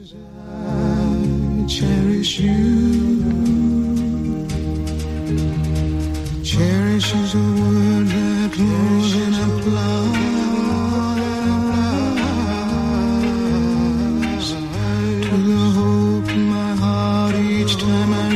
I cherish you. Cherish is a word that more than applies to the hope in my heart each time I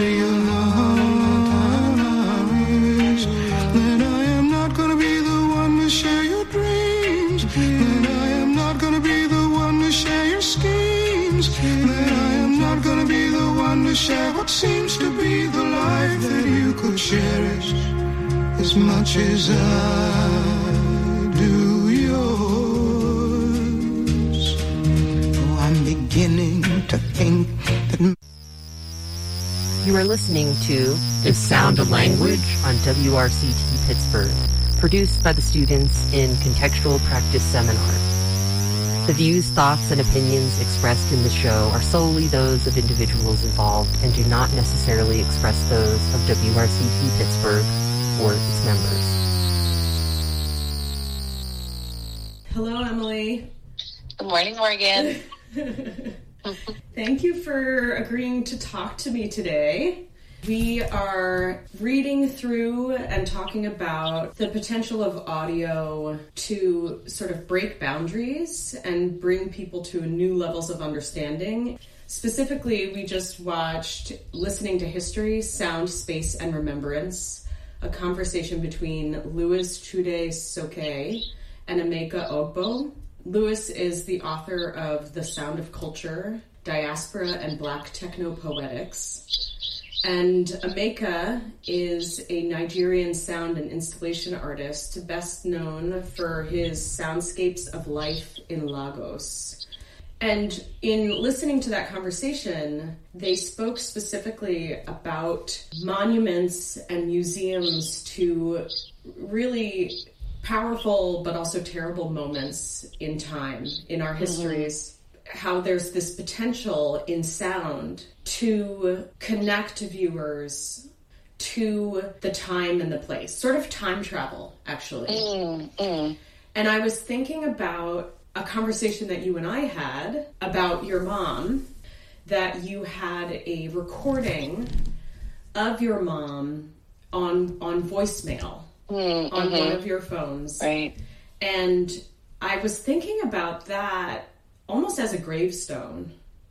realize that I am not gonna be the one to share your dreams, that I am not gonna be the one to share your schemes, that I am not gonna be the one to share what seems to be the life that you could cherish as much as I do yours. Oh, I'm beginning to think that... You are listening to The Sound of Language on WRCT Pittsburgh, produced by the students in Contextual Practice Seminar. The views, thoughts, and opinions expressed in the show are solely those of individuals involved and do not necessarily express those of WRCT Pittsburgh or its members. Hello, Emily. Good morning, Morgan. Thank you for agreeing to talk to me today. We are reading through and talking about the potential of audio to sort of break boundaries and bring people to new levels of understanding. Specifically, we just watched Listening to History, Sound, Space, and Remembrance, a conversation between Louis Chude-Soke and Emeka Ogbo. Louis is the author of The Sound of Culture, Diaspora and Black Techno-Poetics. And Emeka is a Nigerian sound and installation artist, best known for his soundscapes of life in Lagos. And in listening to that conversation, they spoke specifically about monuments and museums to really powerful but also terrible moments in time, in our histories. How there's this potential in sound to connect viewers to the time and the place, sort of time travel, actually. And I was thinking about a conversation that you and I had about your mom, that you had a recording of your mom on voicemail on one of your phones. Right. And I was thinking about that almost as a gravestone,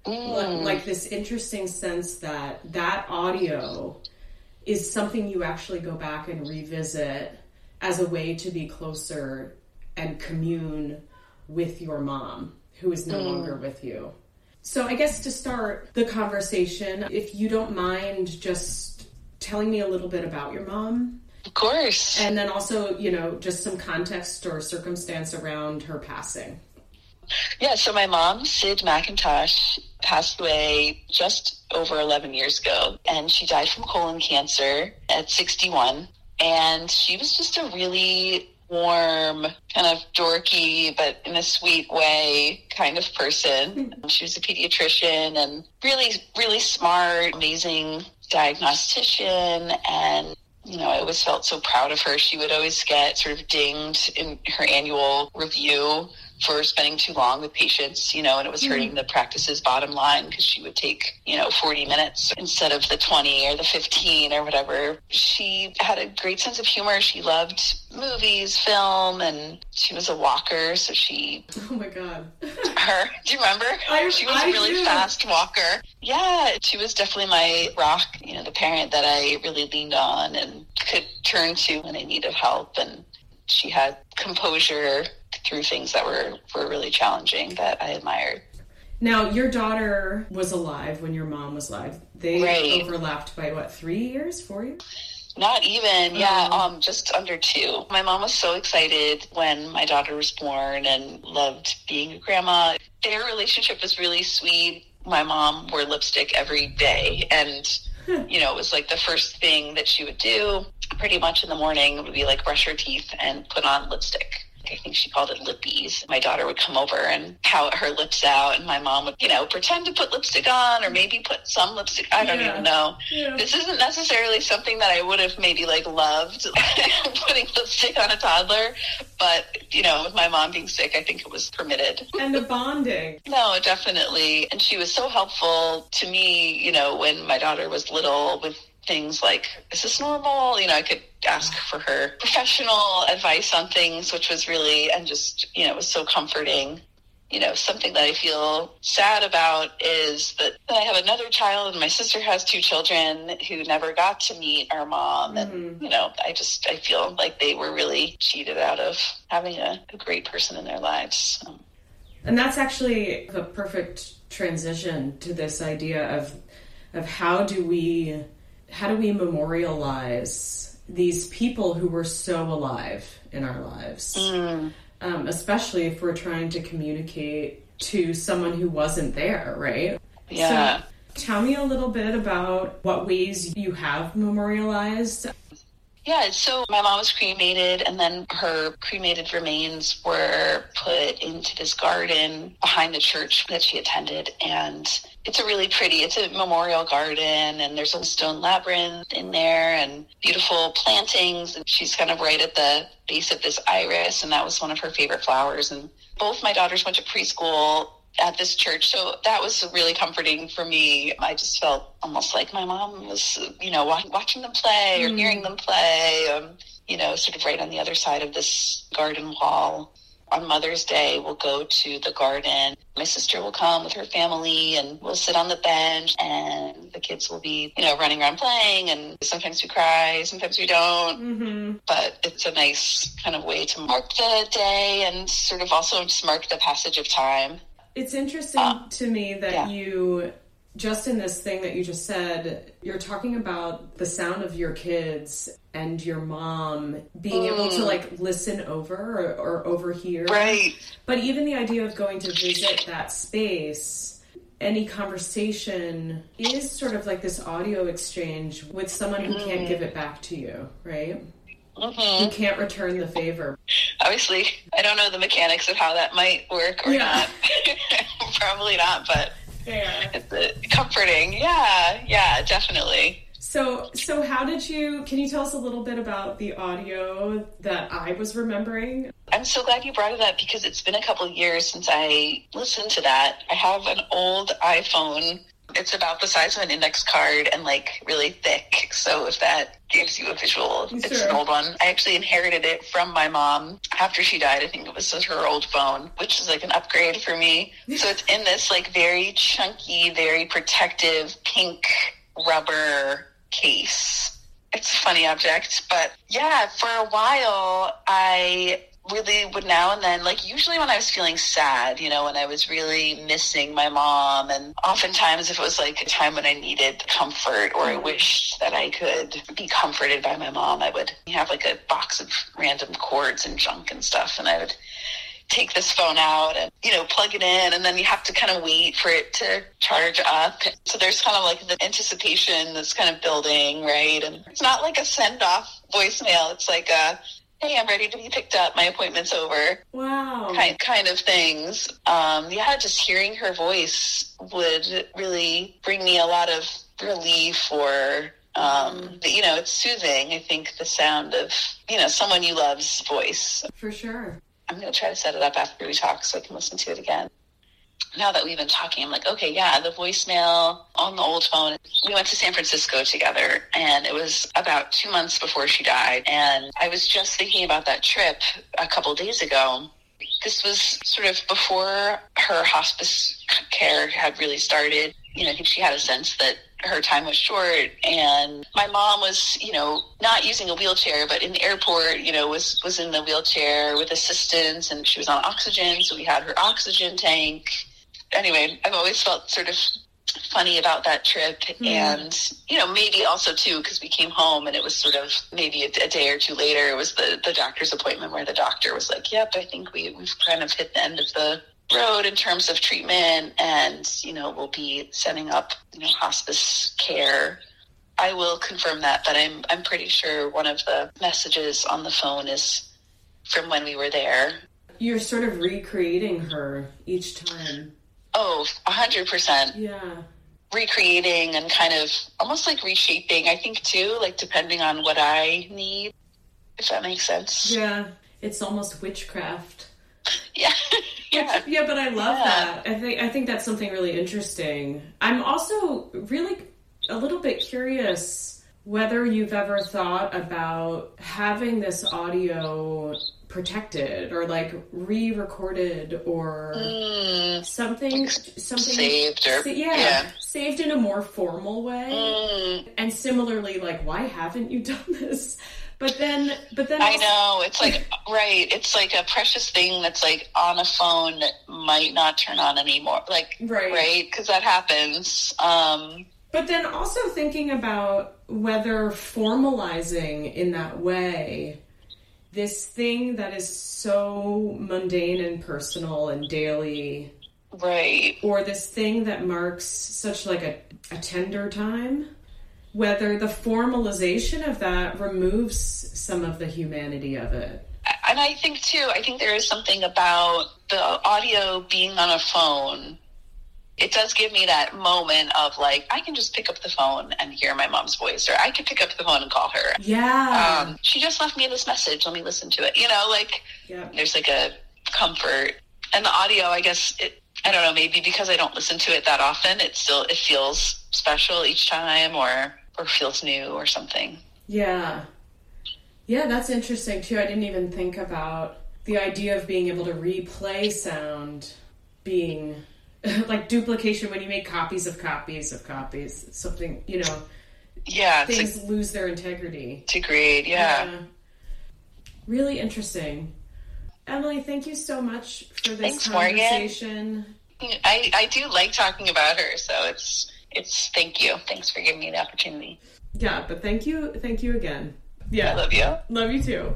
like this interesting sense that that audio is something you actually go back and revisit as a way to be closer and commune with your mom, who is no longer with you. So I guess to start the conversation, if you don't mind just telling me a little bit about your mom. Of course. And then also, you know, just some context or circumstance around her passing. Yeah, so my mom, Sid McIntosh, passed away just over 11 years ago, and she died from colon cancer at 61. And she was just a really warm, kind of dorky, but in a sweet way kind of person. She was a pediatrician and really, really smart, amazing diagnostician. And, you know, I always felt so proud of her. She would always get sort of dinged in her annual review for spending too long with patients, you know, and it was hurting the practice's bottom line because she would take, 40 minutes instead of the 20 or the 15 or whatever. She had a great sense of humor. She loved movies, film, and she was a walker. So she... Oh my God. Do you remember? She was a really fast walker. Yeah, she was definitely my rock, the parent that I really leaned on and could turn to when I needed help. And she had composure through things that were really challenging that I admired. Now, your daughter was alive when your mom was alive. They overlapped by, 3 years, 4 years? Not even, just under 2. My mom was so excited when my daughter was born and loved being a grandma. Their relationship was really sweet. My mom wore lipstick every day, and, it was like the first thing that she would do pretty much in the morning would be like brush her teeth and put on lipstick. I think she called it lippies. My daughter would come over and pout her lips out, and my mom would, pretend to put lipstick on, or maybe put some lipstick. I don't even know. Yeah. This isn't necessarily something that I would have maybe loved putting lipstick on a toddler, but with my mom being sick, I think it was permitted. And the bonding. No, definitely. And she was so helpful to me, when my daughter was little, with things like, is this normal? I could ask for her professional advice on things, which was really, and just, it was so comforting. Something that I feel sad about is that I have another child, and my sister has 2 children who never got to meet our mom. And, I feel like they were really cheated out of having a great person in their lives. So. And that's actually a perfect transition to this idea of how do we memorialize these people who were so alive in our lives, especially if we're trying to communicate to someone who wasn't there, right? Yeah. So tell me a little bit about what ways you have memorialized. Yeah, so my mom was cremated, and then her cremated remains were put into this garden behind the church that she attended. And it's a memorial garden, and there's a stone labyrinth in there and beautiful plantings. And she's kind of right at the base of this iris, and that was one of her favorite flowers. And both my daughters went to preschool at this church, so that was really comforting for me. I just felt almost like my mom was, watching them play or hearing them play, sort of right on the other side of this garden wall. On Mother's Day, we'll go to the garden. My sister will come with her family, and we'll sit on the bench, and the kids will be, running around playing, and sometimes we cry, sometimes we don't. Mm-hmm. But it's a nice kind of way to mark the day and sort of also just mark the passage of time. It's interesting to me that you, just in this thing that you just said, you're talking about the sound of your kids and your mom being able to listen over or overhear. Right. But even the idea of going to visit that space, any conversation is sort of like this audio exchange with someone who can't give it back to you, right? Mm-hmm. You can't return the favor. Obviously, I don't know the mechanics of how that might work or not. Probably not, but it's comforting. Yeah, definitely. So can you tell us a little bit about the audio that I was remembering? I'm so glad you brought it up, because it's been a couple of years since I listened to that. I have an old iPhone. It's about the size of an index card and really thick. So if that gives you a visual, sure. It's an old one. I actually inherited it from my mom after she died. I think it was her old phone, which is an upgrade for me. So it's in this very chunky, very protective pink rubber case. It's a funny object, but yeah, for a while I really would now and then, usually when I was feeling sad, when I was really missing my mom, and oftentimes if it was a time when I needed comfort or I wished that I could be comforted by my mom, I would have a box of random cords and junk and stuff, and I would take this phone out and, plug it in, and then you have to kind of wait for it to charge up. So there's kind of the anticipation that's kind of building, right? And it's not a send-off voicemail. It's hey, I'm ready to be picked up. My appointment's over. Wow. Kind of things. Just hearing her voice would really bring me a lot of relief, or, it's soothing. I think the sound of, someone you love's voice. For sure. I'm going to try to set it up after we talk so I can listen to it again. Now that we've been talking, I'm okay, the voicemail on the old phone. We went to San Francisco together, and it was about 2 months before she died. And I was just thinking about that trip a couple days ago. This was sort of before her hospice care had really started. I think she had a sense that her time was short, and my mom was, not using a wheelchair, but in the airport, was in the wheelchair with assistance, and she was on oxygen. So we had her oxygen tank. Anyway, I've always felt sort of funny about that trip. Mm. And, maybe also too, because we came home and it was sort of maybe a day or two later, it was the doctor's appointment where the doctor was yep, I think we've kind of hit the end of the road in terms of treatment, and, we'll be setting up, hospice care. I will confirm that, but I'm pretty sure one of the messages on the phone is from when we were there. You're sort of recreating her each time. Oh, 100%. Yeah. Recreating and kind of almost like reshaping, I think, too, like depending on what I need, if that makes sense. Yeah. It's almost witchcraft. Yeah. Yeah. Yeah, but I love that. I think that's something really interesting. I'm also really a little bit curious whether you've ever thought about having this audio protected or like re-recorded or something saved or saved in a more formal way. And similarly, like, why haven't you done this? But then I know, it's like, right, it's like a precious thing that's like on a phone that might not turn on anymore. Like, right? Because that happens. But then also thinking about whether formalizing in that way this thing that is so mundane and personal and daily, right, or this thing that marks such like a tender time, whether the formalization of that removes some of the humanity of it. And I think there is something about the audio being on a phone. It does give me that moment of like, I can just pick up the phone and hear my mom's voice, or I can pick up the phone and call her. Yeah. She just left me this message. Let me listen to it. You know, like, there's like a comfort. And the audio, I guess, I don't know, maybe because I don't listen to it that often, it feels special each time or feels new or something. Yeah. Yeah, that's interesting too. I didn't even think about the idea of being able to replay sound being like duplication when you make copies of copies of copies. Something, you know, things like, lose their integrity. Degrade, Really interesting. Emily, thank you so much for this conversation. Morgan. I do like talking about her, so it's thank you. Thanks for giving me the opportunity. Yeah, but thank you again. Yeah. I love you. Love you too.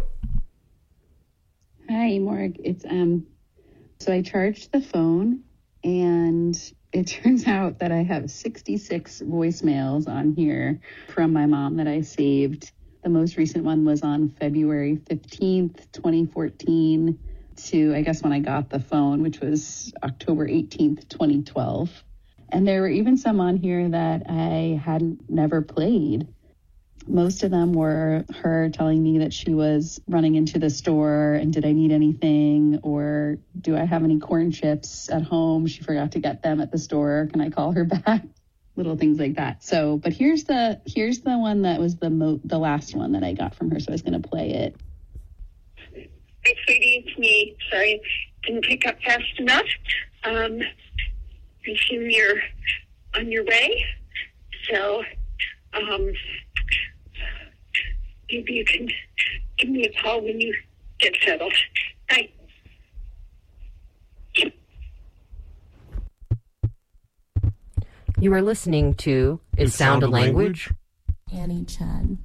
Hi, Morg. It's so I charged the phone and it turns out that I have 66 voicemails on here from my mom that I saved. The most recent one was on February 15th, 2014 to, I guess, when I got the phone, which was October 18th, 2012. And there were even some on here that I had never played. Most of them were her telling me that she was running into the store and did I need anything, or do I have any corn chips at home? She forgot to get them at the store. Can I call her back? Little things like that. So, but here's the one that was the last one that I got from her. So I was going to play it. Hi, sweetie, it's me. Sorry, didn't pick up fast enough. I assume you're on your way. So, maybe you can give me a call when you get settled. Bye. You are listening to Is Sound a Language? Annie Chen.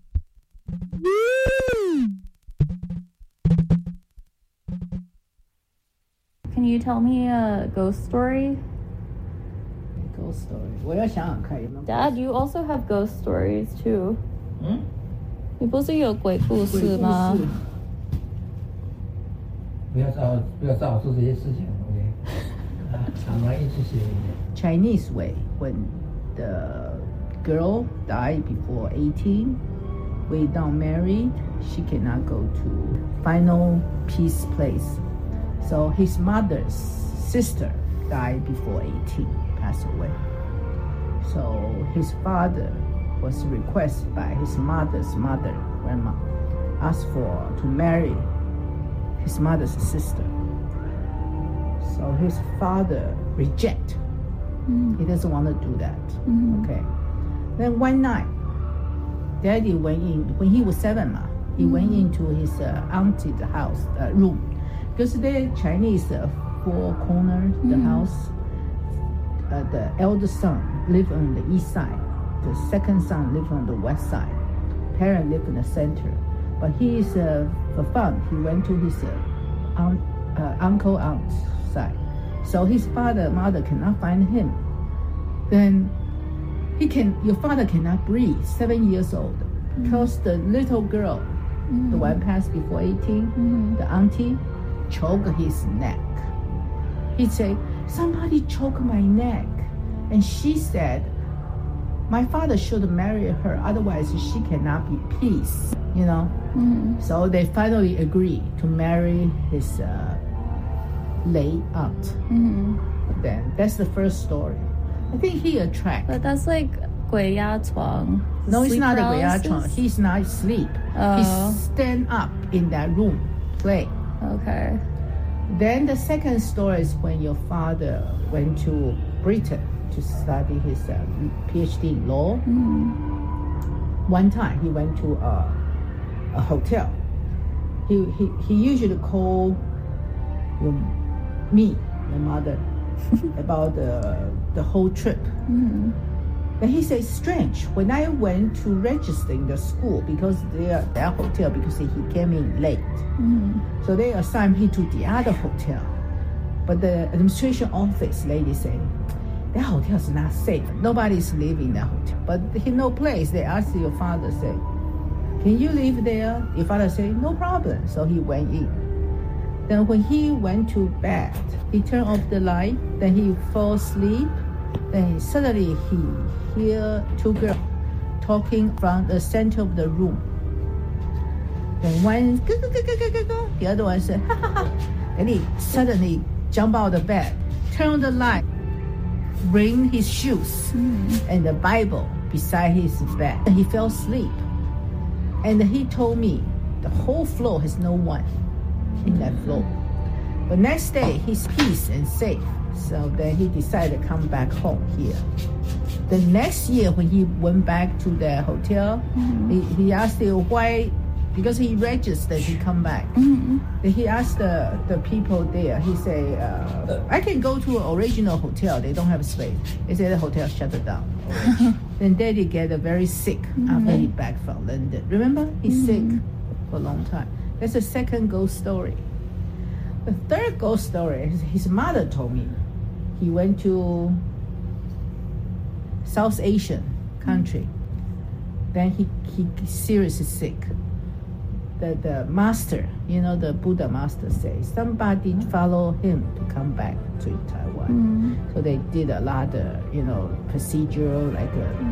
Can you tell me a ghost story? Ghost story. 我要想想看有没有 Dad, you also have ghost stories too. 你不是有鬼故事吗？ 不要照做这些事情 ，OK？ 常常一直写 Chinese way, when the girl died before 18, without married, she cannot go to final peace place. So his mother's sister died before 18, passed away. So his father was requested by his mother's mother, grandma, asked for to marry his mother's sister. So his father reject. He doesn't want to do that. Okay. Then one night, Daddy went in when he was 7. He went into his auntie's house room because the Chinese four corners the house. The eldest son lived on the east side. The second son lived on the west side. Parent lived in the center. But he is for fun. He went to his aunt's side. So his mother cannot find him. Then your father cannot breathe. 7 years old, because the little girl the one passed before 18, the auntie choked his neck. He'd say, somebody choked my neck. And she said, my father should marry her, otherwise she cannot be peace, you know. So they finally agreed to marry his late aunt. Then that's the first story. I think he attracted. But that's like 鬼压床. No, it's Sleep not a paralysis? 鬼压床. He's not asleep. He stand up in that room, play. Okay. Then the second story is when your father went to Britain to study his PhD in law. One time he went to a hotel. He usually call me, my mother, about the whole trip. Then he said, strange, when I went to register in the school, because their hotel, because he came in late. So they assigned me to the other hotel. But the administration office lady said, that hotel is not safe. Nobody's living in that hotel. But he no place. They asked your father, say, can you live there? Your father said, no problem. So he went in. Then when he went to bed, he turned off the light. Then he fell asleep. Then suddenly he hear two girls talking from the center of the room. Then one go, go, go, go, go, go, go. The other one said, ha ha ha. And he suddenly jumped out of the bed, turned on the light, bring his shoes and the Bible beside his bed. And he fell asleep. And he told me the whole floor has no one in that floor. But next day he's peace and safe. So then he decided to come back home here. The next year when he went back to the hotel, he asked him why, because he registered, he come back. Then he asked the people there, he say, I can go to an original hotel, they don't have space. They said the hotel shut it down. Then Daddy get very sick after he back from London. Remember, he's sick for a long time. That's the second ghost story. The third ghost story, his mother told me. He went to South Asian country. Then he seriously sick. The master, you know, the Buddha master says, somebody follow him to come back to Taiwan. So they did a lot of, you know, procedure like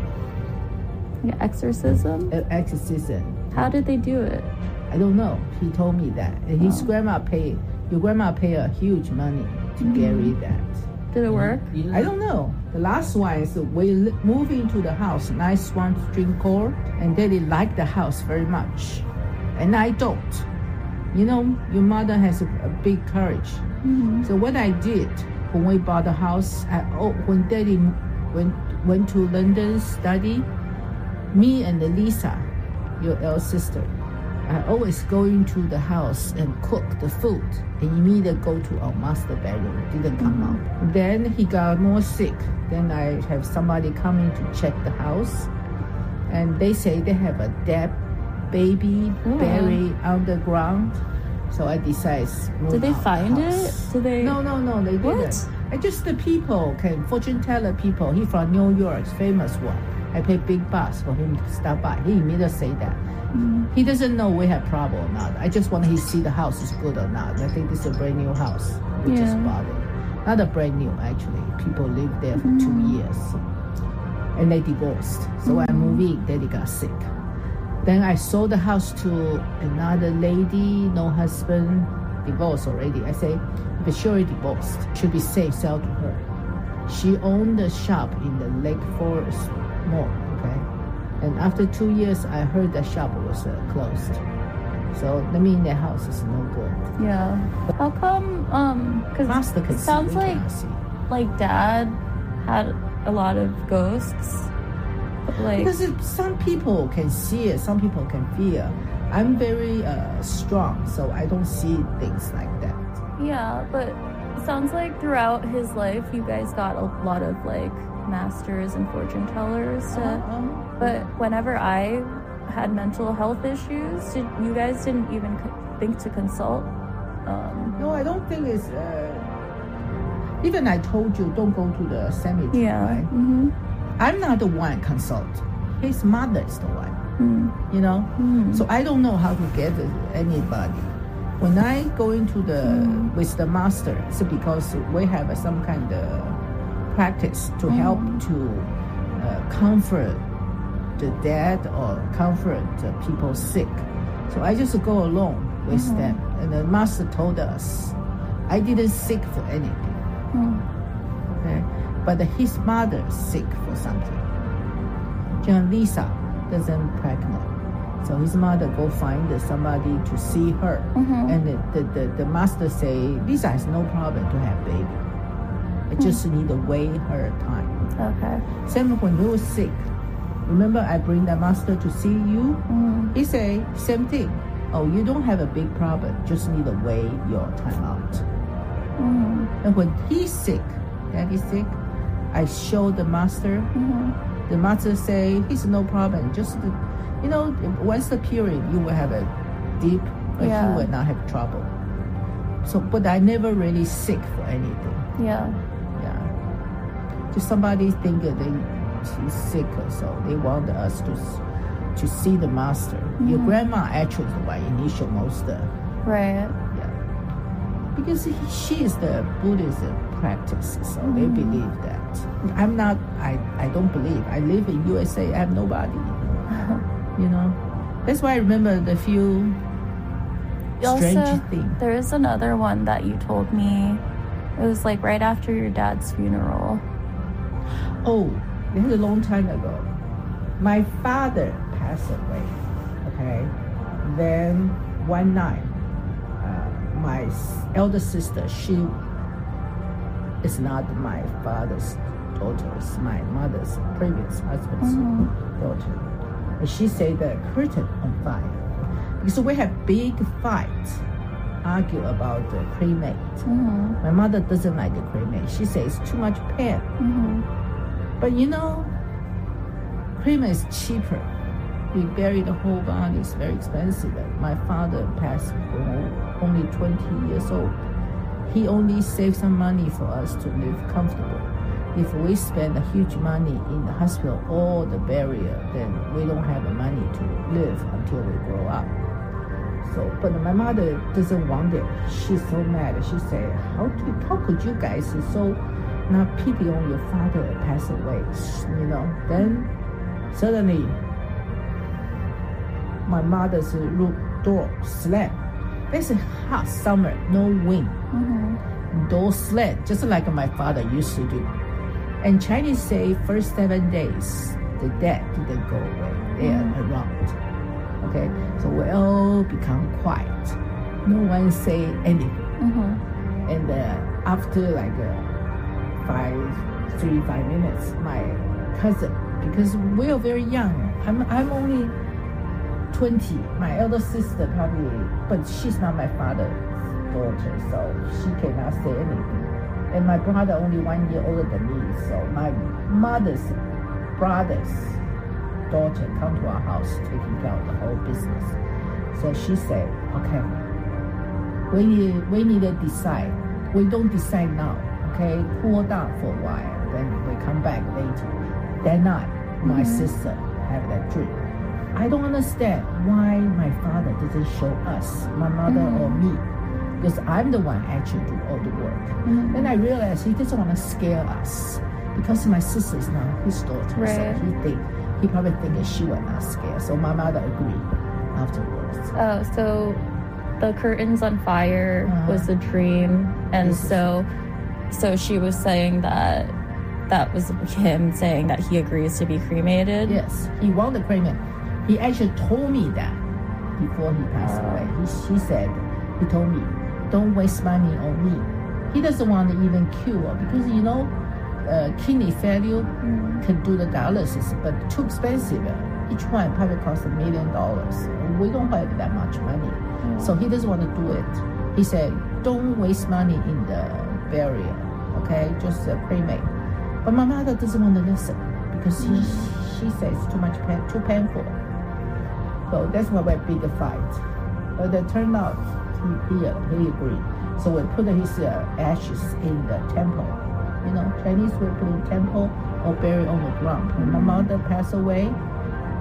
exorcism? Exorcism. How did they do it? I don't know. He told me that. And his grandma paid a huge money to carry that. Did it work? I don't know. The last one is we moved into the house, nice 1-string cord, and Daddy liked the house very much. And I don't. You know, your mother has a big courage. So what I did when we bought the house, when Daddy went to London study, me and Lisa, your elder sister, I always go into the house and cook the food and immediately go to our master bedroom. Didn't come out. Then he got more sick. Then I have somebody coming to check the house, and they say they have a dead baby buried underground. So I decided. Did they find it? Did they? No, they didn't. I just the people fortune teller people. He from New York, famous one. I pay big bucks for him to stop by. He immediately say that. He doesn't know we have problem or not. I just want to see the house is good or not. I think this is a brand new house. We just bought it. Not a brand new, actually. People lived there for 2 years. And they divorced. So I moved in, Daddy got sick. Then I sold the house to another lady, no husband, divorced already. I say, if she's divorced, should be safe, sell to her. She owned the shop in the Lake Forest Mall, okay? And after 2 years, I heard the shop was closed. So that means the house is no good. Yeah. How come? Because it sounds like Dad had a lot of ghosts. But because some people can see it, some people can feel. I'm very strong, so I don't see things like that. Yeah, but it sounds like throughout his life, you guys got a lot of like masters and fortune tellers. But whenever I had mental health issues, you guys didn't even think to consult? No, I don't think it's... even I told you, don't go to the cemetery, right? I'm not the one consult. His mother is the one. You know? So I don't know how to get anybody. When I go into with the master, it's because we have some kind of practice to help to comfort the dead or comfort the people sick. So I just go along with them. And the master told us, I didn't sick for anything. Okay? But his mother sick for something. John Lisa doesn't pregnant. So his mother go find somebody to see her. And the master say, Lisa has no problem to have baby. I just need to wait her time. Okay. Same when we were sick. Remember I bring the master to see you? He say, same thing. Oh, you don't have a big problem. Just need to wait your time out. And when he's sick, daddy's sick, I show the master. The master say, he's no problem. Just, once the period, you will have a deep, but he will not have trouble. So, but I never really sick for anything. Yeah. Just somebody think that she's sick, so they want us to see the master. Your grandma actually is the one initial most. Right. Because she is the Buddhism practice, so they believe that. I'm not. I don't believe. I live in USA. I have nobody. That's why I remember the few strange things. There is another one that you told me. It was like right after your dad's funeral. Oh, this is a long time ago. My father passed away. Okay, then one night, my elder sister, she is not my father's daughter, it's my mother's previous husband's daughter. And she said the curtain on fire. Because we have big fights, argue about the cremate. My mother doesn't like the cremate. She says it's too much pain. But cremate is cheaper. We bury the whole body, it's very expensive. My father passed only 20 years old. He only saved some money for us to live comfortable. If we spend a huge money in the hospital or the burial, then we don't have the money to live until we grow up. So, but my mother doesn't want it. She's so mad. She said, how could you guys so not pity on your father pass away? Then suddenly my mother's room door slammed. It's a hot summer, no wind. Door slammed, just like my father used to do. And Chinese say first 7 days, the dead didn't go away. They are around. Okay, so we all become quiet. No one say anything. And after like 5 minutes, my cousin, because we are very young. I'm only 20. My elder sister probably, but she's not my father's daughter, so she cannot say anything. And my brother only 1 year older than me, so my mother's brother's daughter come to our house taking care of the whole business. So she said, okay, we need to decide. We don't decide now, okay? Cool down for a while, then we come back later. That night, my sister had that dream. I don't understand why my father doesn't show us, my mother or me, because I'm the one actually do all the work. Then I realized he doesn't want to scare us because my sister is not his daughter, so he probably thinks she will not scare. So my mother agreed afterwards. Oh, so the curtains on fire was a dream, and so she was saying that was him saying that he agrees to be cremated. Yes, he wanted to cremate. He actually told me that before he passed away. He told me, don't waste money on me. He doesn't want to even cure because kidney failure can do the dialysis, but too expensive. Each one probably costs $1 million. We don't have that much money, so he doesn't want to do it. He said, don't waste money in the burial, okay? Just cremate. But my mother doesn't want to listen because she says too much pain, too painful. So that's why we had big fight. But it turned out he agreed. So we put his ashes in the temple. Chinese will put in temple or bury on the ground. When my mother passed away,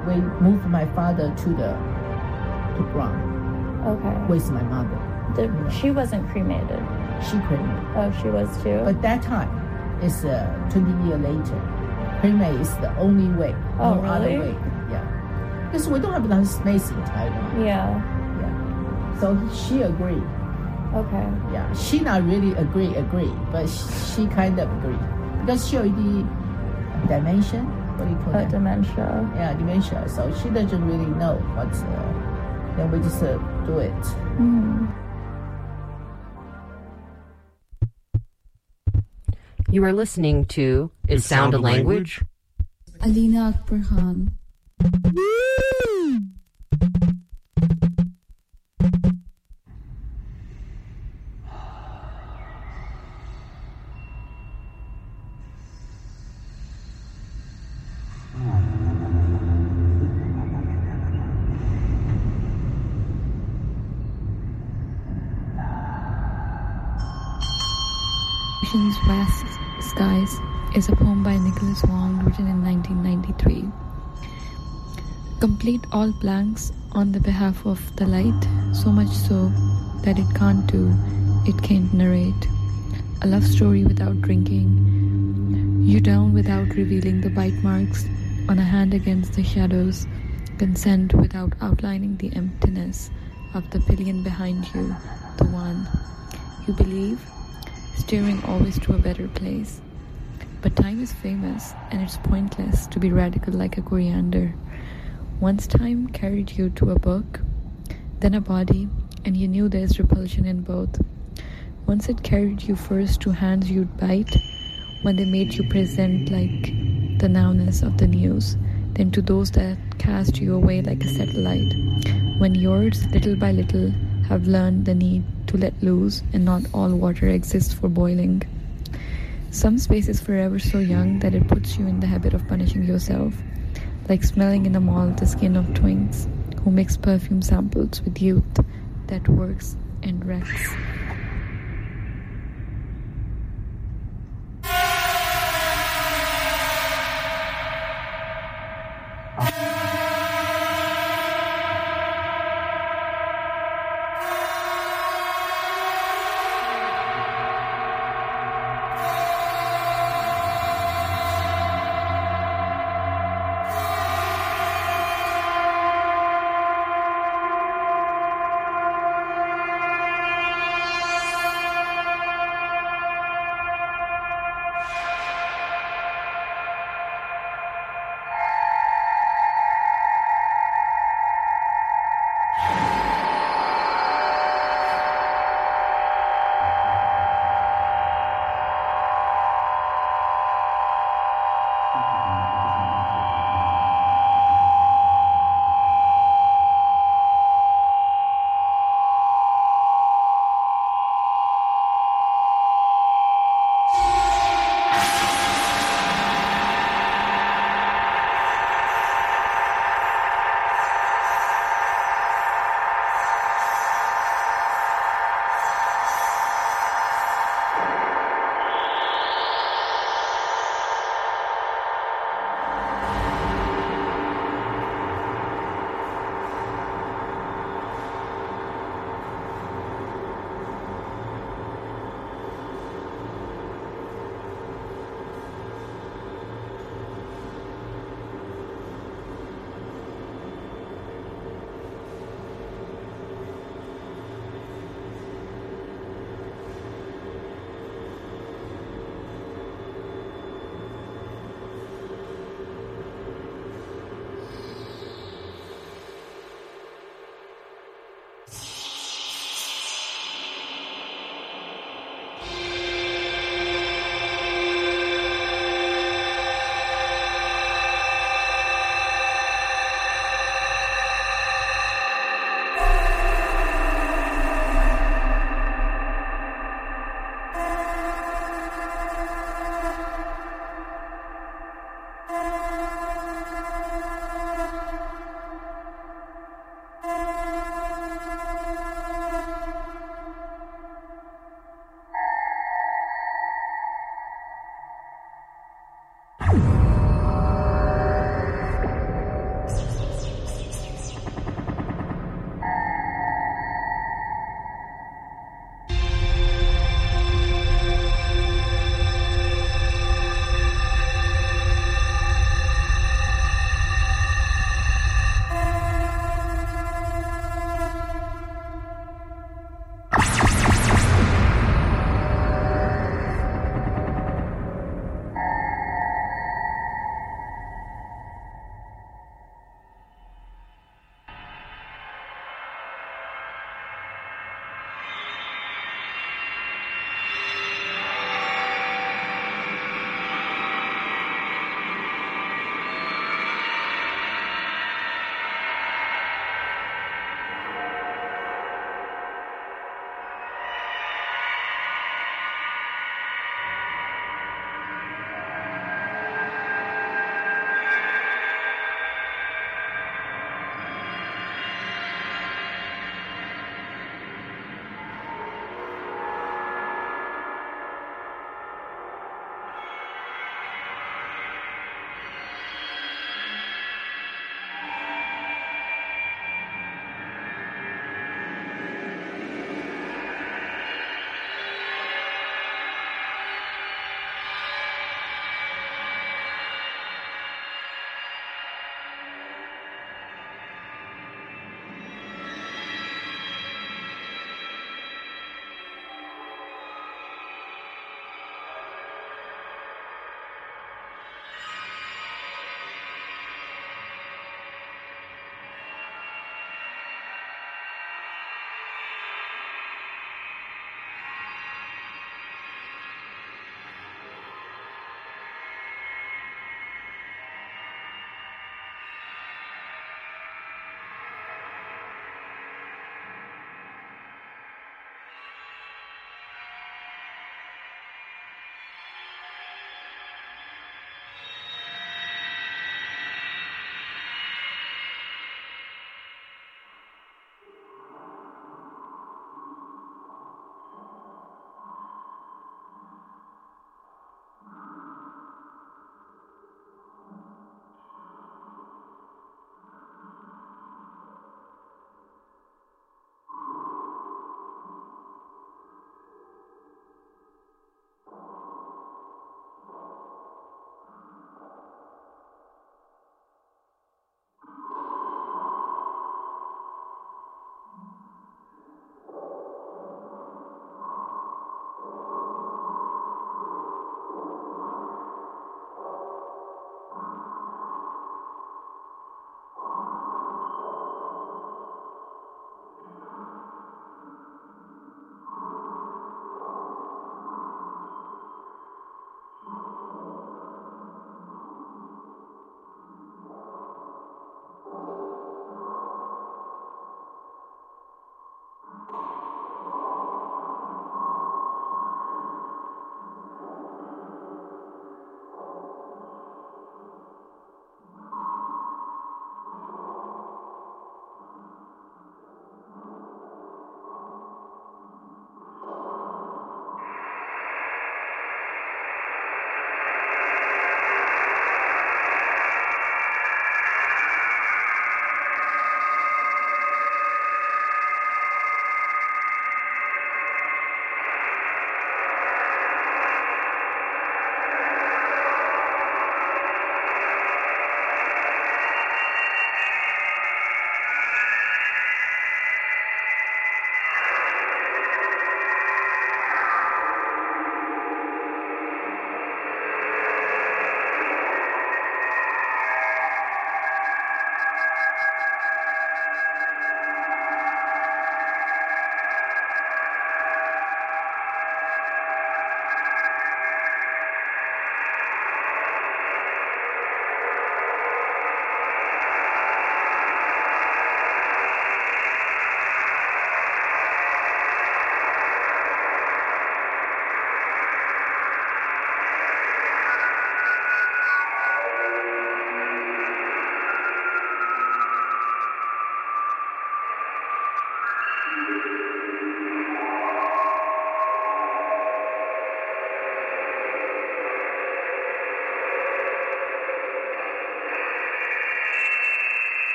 we moved my father to ground. Okay. With my mother. She wasn't cremated. She cremated. Oh, she was too? But that time, it's 20 years later. Cremate is the only way. Oh, no really? other way. Yeah. Because we don't have enough space in Taiwan. Yeah. So she agreed. Okay. Yeah. She not really agree, but she kind of agreed. Because she already dementia. What do you call that? Dementia. Yeah, dementia. So she doesn't really know what's. Then we just do it. You are listening to Is Sound a Language? Alina Akbar Khan. Ocean's Vast Skies is a poem by Nicholas Wong written in 1993. Complete all blanks on the behalf of the light, so much so that it can't do, it can't narrate. A love story without drinking, you down without revealing the bite marks on a hand against the shadows, consent without outlining the emptiness of the pillion behind you, the one you believe, steering always to a better place. But time is famous, and it's pointless to be radical like a coriander. Once time carried you to a book, then a body, and you knew there's repulsion in both. Once it carried you first to hands you'd bite, when they made you present like the nowness of the news, then to those that cast you away like a satellite, when yours, little by little, have learned the need to let loose, and not all water exists for boiling. Some space is forever so young that it puts you in the habit of punishing yourself, like smelling in a mall the skin of twinks who mix perfume samples with youth that works and wrecks.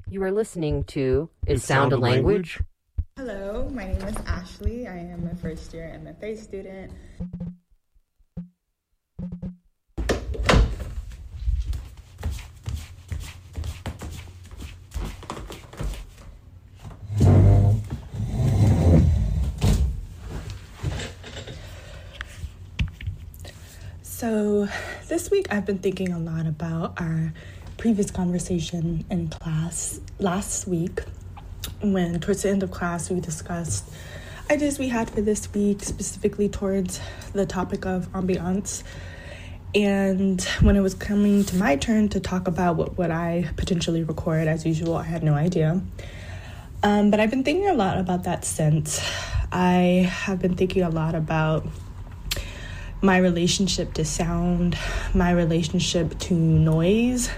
You are listening to Is Sound a Language? Hello, my name is Ashley. I am a first year MFA student. So this week I've been thinking a lot about our previous conversation in class last week, when towards the end of class we discussed ideas we had for this week, specifically towards the topic of ambiance. And when it was coming to my turn to talk about what would I potentially record, as usual, I had no idea. But I've been thinking a lot about that since. I have been thinking a lot about my relationship to sound, my relationship to noise,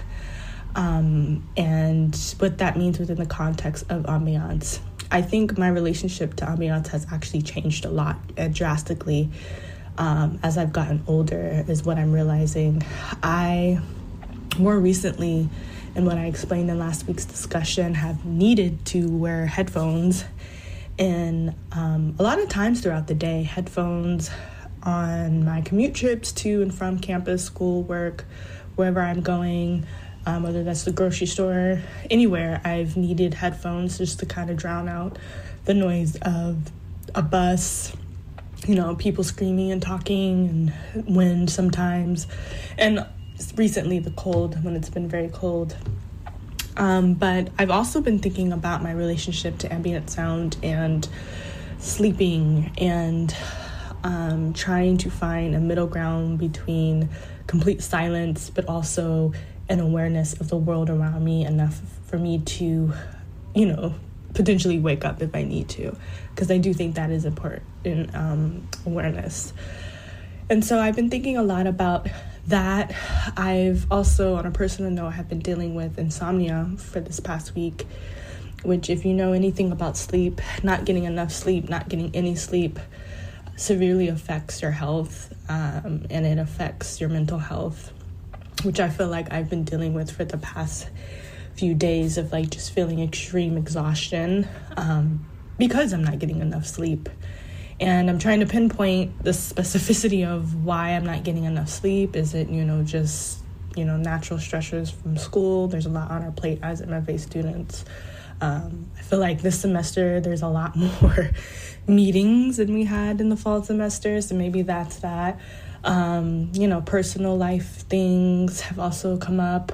and what that means within the context of ambiance. I think my relationship to ambiance has actually changed a lot and drastically as I've gotten older, is what I'm realizing. I, more recently, and what I explained in last week's discussion, have needed to wear headphones. And a lot of times throughout the day, headphones on my commute trips to and from campus, school, work, wherever I'm going, whether that's the grocery store, anywhere, I've needed headphones just to kind of drown out the noise of a bus, you know, people screaming and talking, and wind sometimes, and recently the cold, when it's been very cold. But I've also been thinking about my relationship to ambient sound and sleeping, and trying to find a middle ground between complete silence but also an awareness of the world around me enough for me to, you know, potentially wake up if I need to, because I do think that is important in awareness. And so I've been thinking a lot about that. I've also, on a personal note, have been dealing with insomnia for this past week, which, if you know anything about sleep, not getting enough sleep, not getting any sleep, severely affects your health, and it affects your mental health, which I feel like I've been dealing with for the past few days, of like just feeling extreme exhaustion because I'm not getting enough sleep. And I'm trying to pinpoint the specificity of why I'm not getting enough sleep. Is it, just, natural stressors from school? There's a lot on our plate as MFA students. I feel like this semester there's a lot more meetings than we had in the fall semester, so maybe that's that. Personal life things have also come up.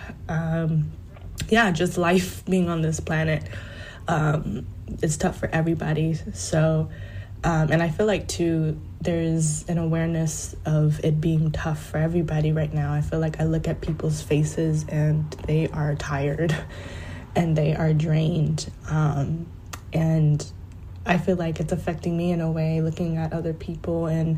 Just life being on this planet. It's tough for everybody. So, and I feel like too, there's an awareness of it being tough for everybody right now. I feel like I look at people's faces and they are tired and they are drained. And I feel like it's affecting me in a way, looking at other people and,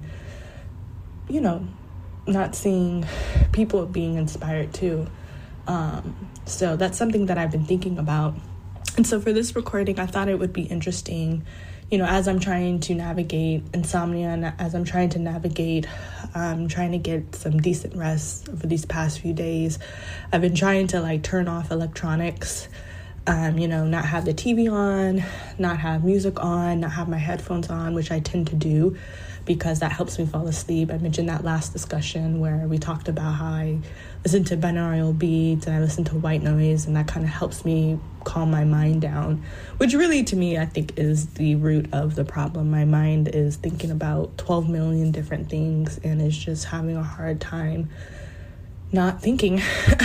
not seeing people being inspired too. So that's something that I've been thinking about. And so for this recording, I thought it would be interesting, as I'm trying to navigate insomnia and as I'm trying to navigate trying to get some decent rest over these past few days. I've been trying to turn off electronics, not have the TV on, not have music on, not have my headphones on, which I tend to do because that helps me fall asleep. I mentioned that last discussion where we talked about how I listen to binaural beats and I listen to white noise, and that kind of helps me calm my mind down, which really, to me, I think is the root of the problem. My mind is thinking about 12 million different things and is just having a hard time not thinking.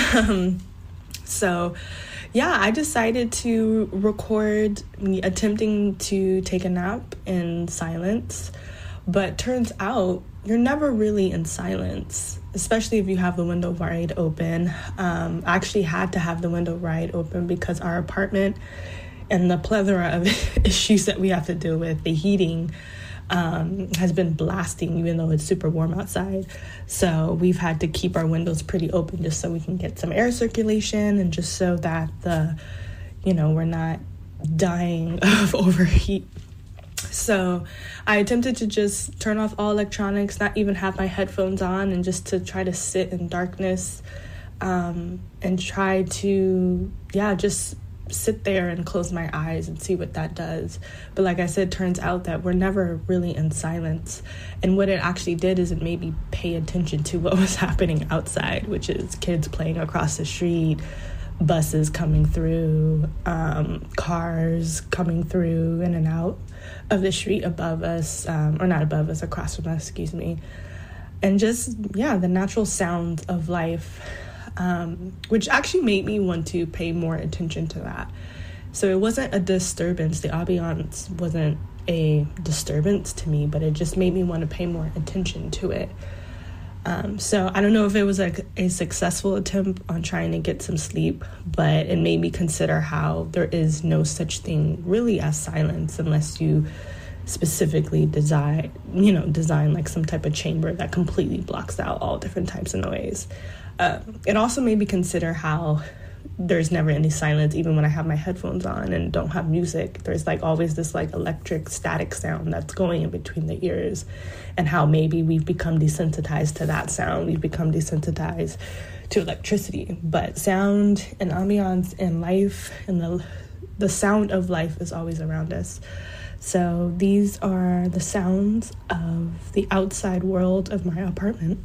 So I decided to record me attempting to take a nap in silence. But turns out you're never really in silence, especially if you have the window wide open. I actually had to have the window wide open because our apartment and the plethora of issues that we have to deal with, the heating has been blasting even though it's super warm outside. So we've had to keep our windows pretty open just so we can get some air circulation and just so that we're not dying of overheat. So I attempted to just turn off all electronics, not even have my headphones on, and just to try to sit in darkness and try to, just sit there and close my eyes and see what that does. But like I said, it turns out that we're never really in silence. And what it actually did is it made me pay attention to what was happening outside, which is kids playing across the street, buses coming through, cars coming through in and out of the street above us, or not above us, across from us, excuse me. And just, yeah, the natural sounds of life, which actually made me want to pay more attention to that. So it wasn't a disturbance. The ambiance wasn't a disturbance to me, but it just made me want to pay more attention to it. So I don't know if it was like a successful attempt on trying to get some sleep, but it made me consider how there is no such thing really as silence unless you specifically design like some type of chamber that completely blocks out all different types of noise. It also made me consider how there's never any silence, even when I have my headphones on and don't have music. There's like always this like electric static sound that's going in between the ears, and how maybe we've become desensitized to that sound. We've become desensitized to electricity, but sound and ambiance and life and the sound of life is always around us. So these are the sounds of the outside world of my apartment.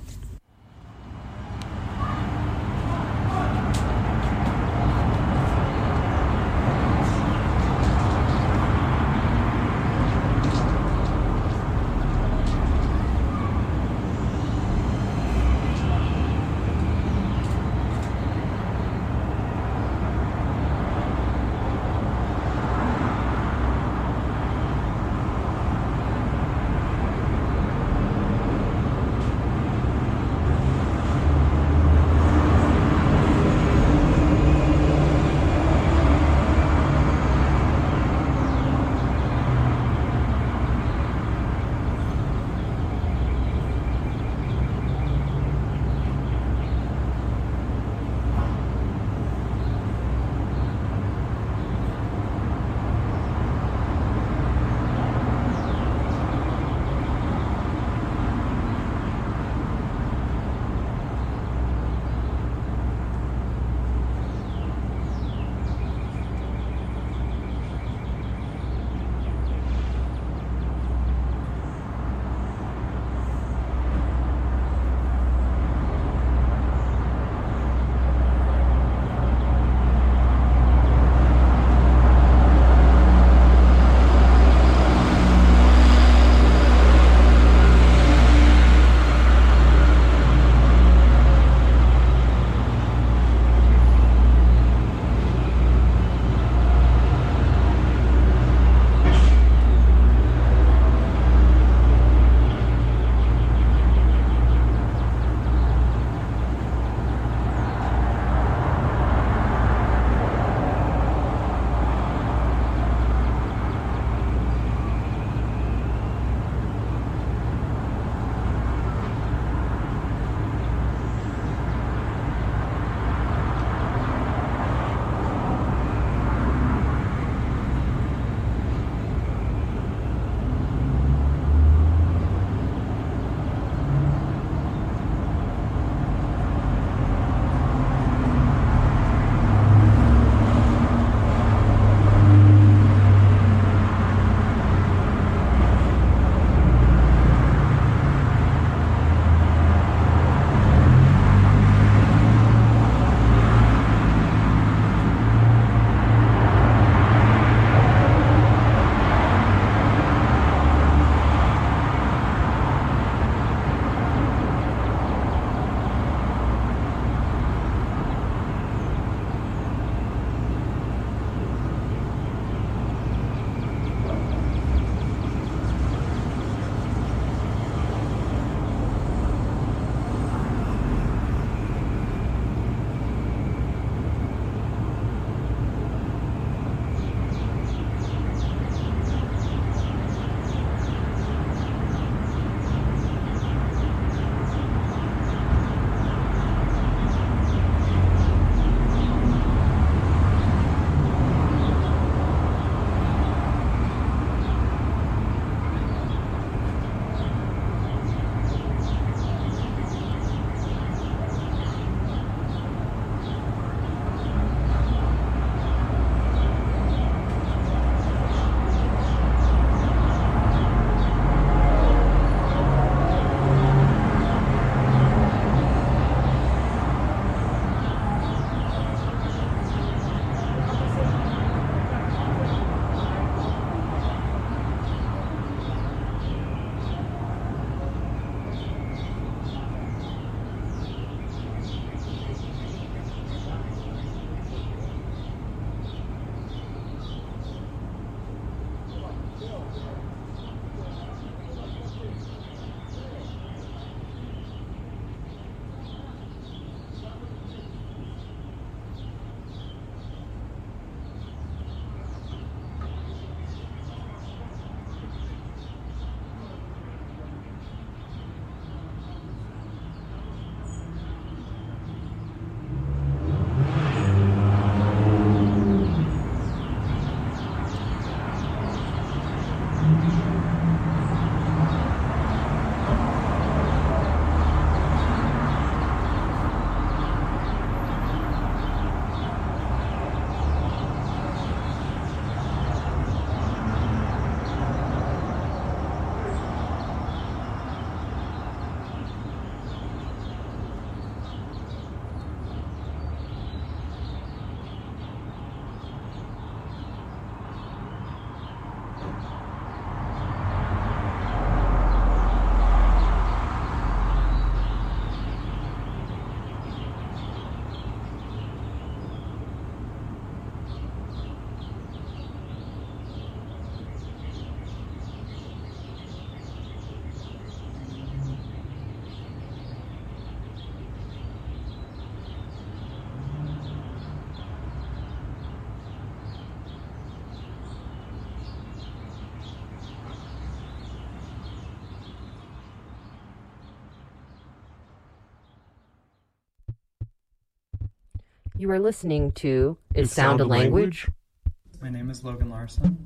You are listening to Is Sound a Language? My name is Logan Larson.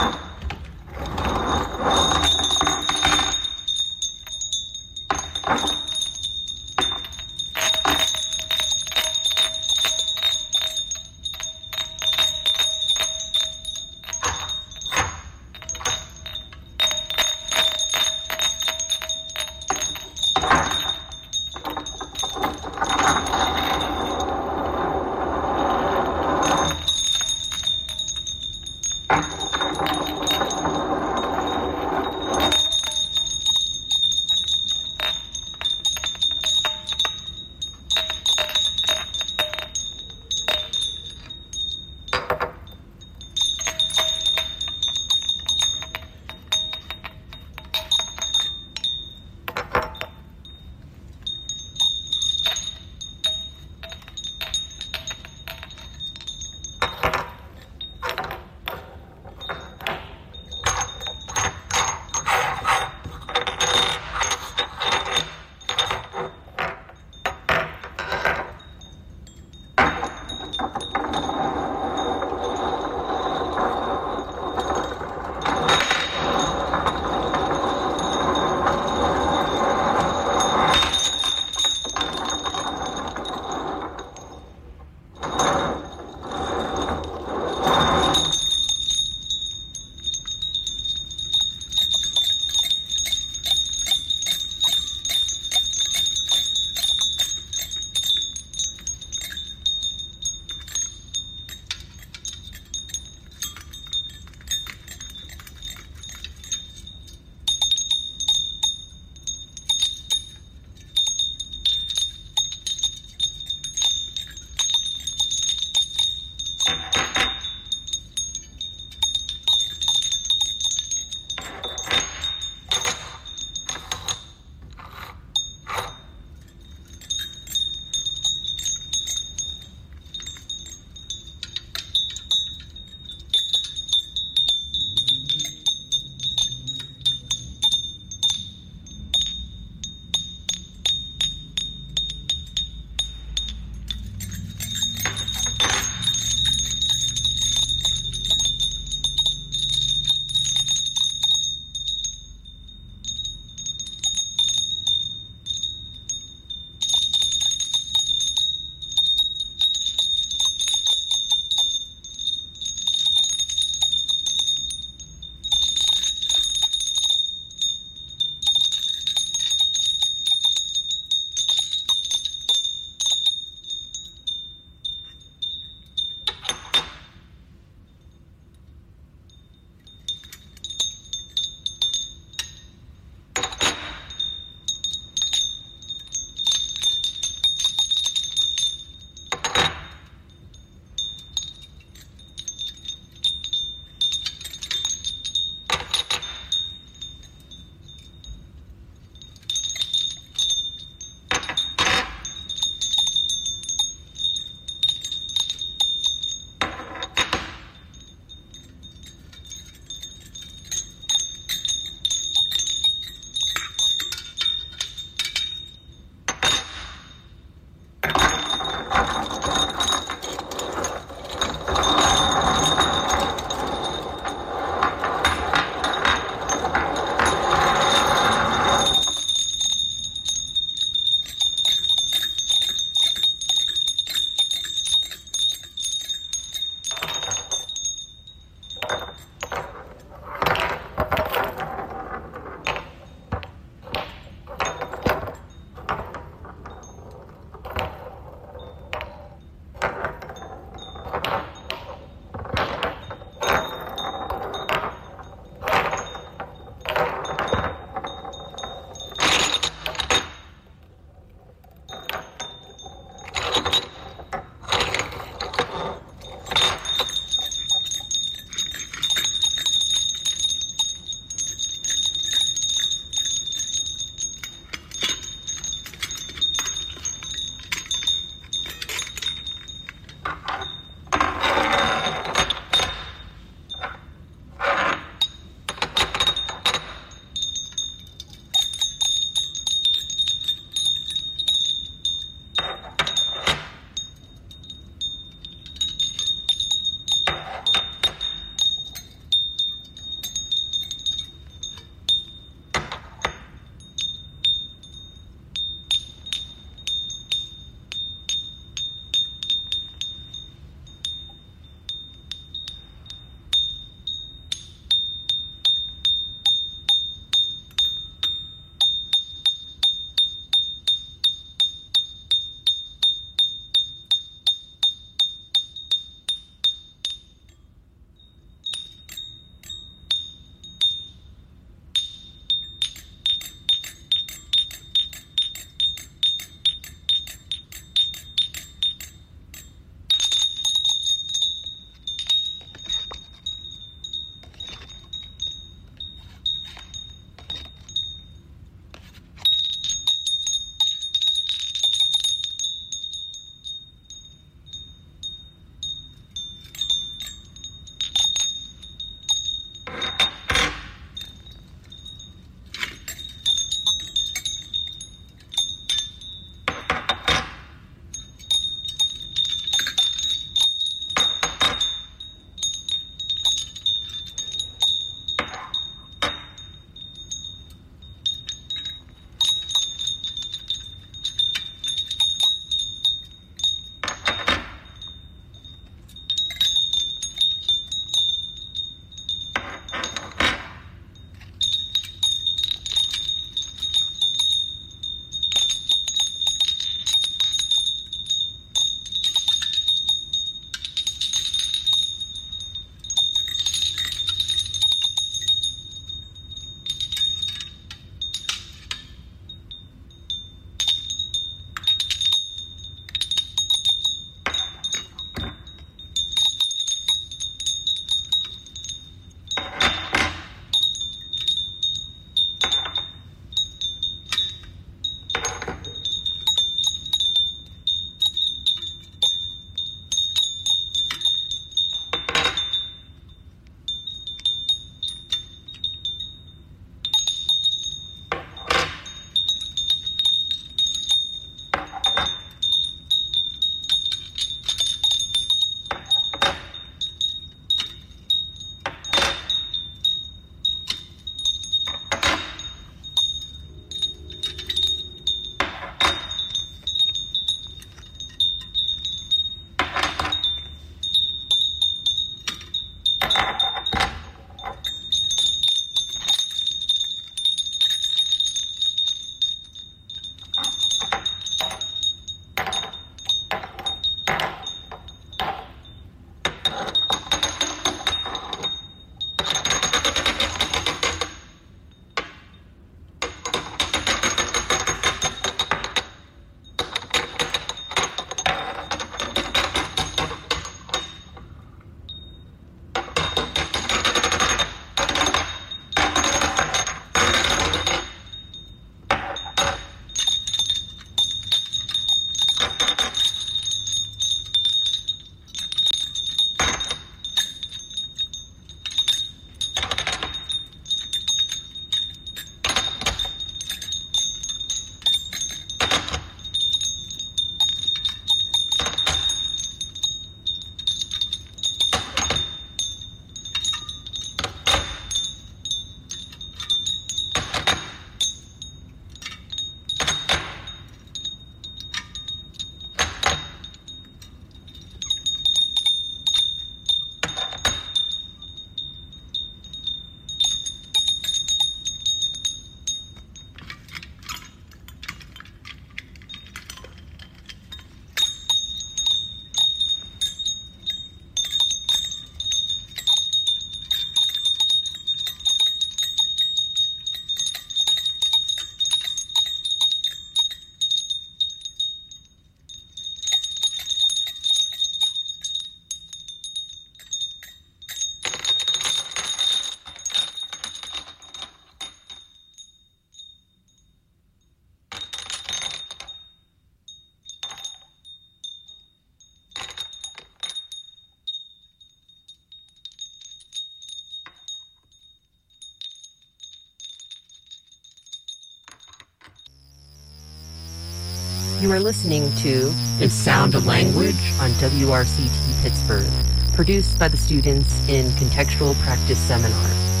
You are listening to The Sound of Language on WRCT Pittsburgh, produced by the students in Contextual Practice Seminar.